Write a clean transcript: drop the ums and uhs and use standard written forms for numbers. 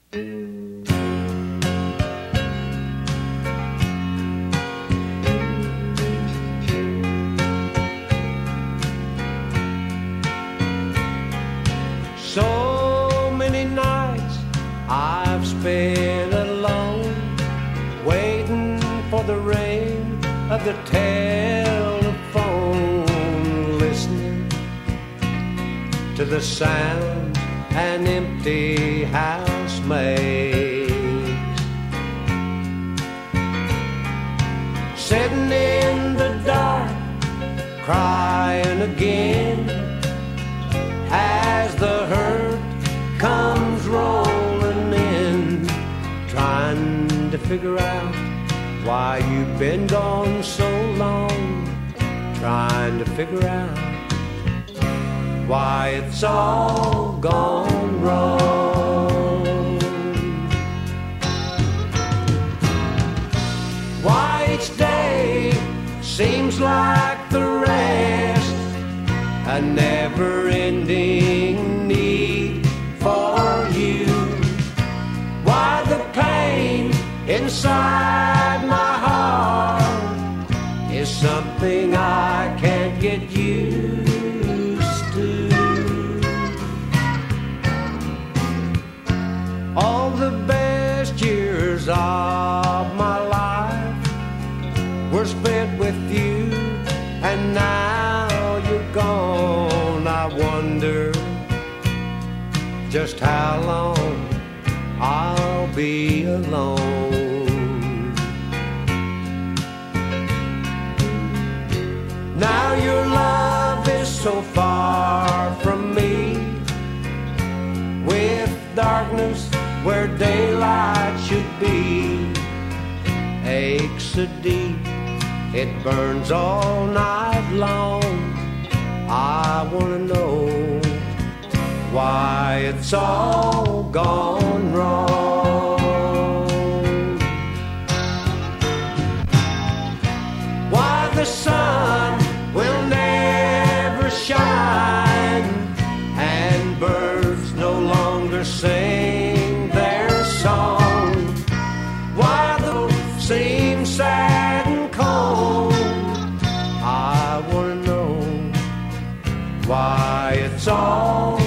So many nights I've spent alone, waiting for the ring of the telephone, listening to the sound an empty house makes. Sitting in the dark, crying again, as the hurt comes rolling in, trying to figure out why you've been gone so long, trying to figure out why it's all gone wrong. Why each day seems like the rest, a never-ending need for you. Why the pain inside my heart is something I can't get used to. All the best years of my life were spent with you, and now you're gone. I wonder just how long I'll be alone. Now your love is so far from me, with darkness where daylight should be. Aches so deep, it burns all night long. I wanna know why it's all gone wrong. Why the sun will never shine, and birds no longer sing their song. Why the world seems sad and cold. I wanna know why it's all